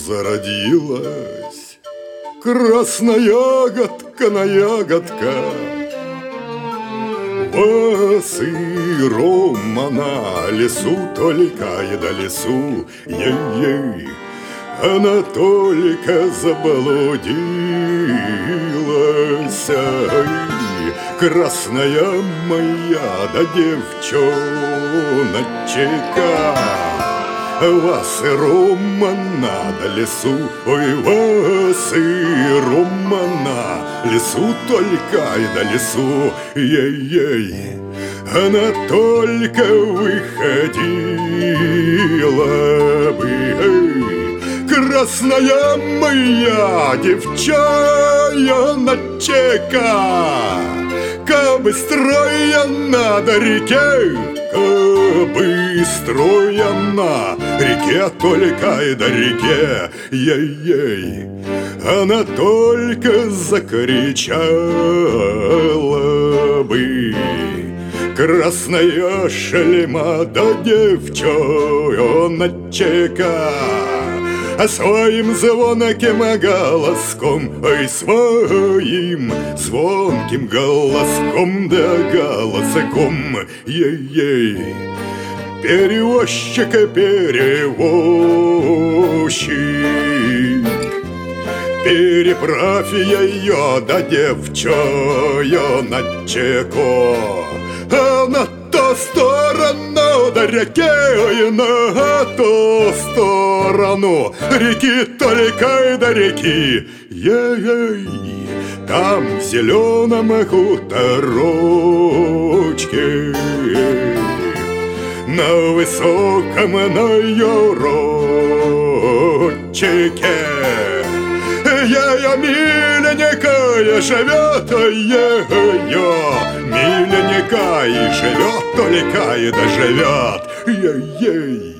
зародилась красноягодка на ягодка. По сыром она лесу только и до лесу, ей-ей, она только заблудилась. Ай, красная моя да девчоночка, вас и романа да лесу, ой, вас и романа лесу только и да лесу, ей-ей, она только выходила бы, эй, красная моя девчоночка, кабы строя над реке, кабы строя на реке, только и до реке, ей-ей, она только закричала бы, красная шлема да девчоночка, а своим звонким голоском, ой, своим звонким голоском да голоском, ей-ей, перевозчик, перевозчик, переправь ее да девчоночку, а на ту сторону до реки, ой, на ту сторону реки, только до реки, ей-ей, там в зеленом хуторочке, на высоком на юрочке, я миленькая живет, миленькая и живет, только и доживет, ей-ей.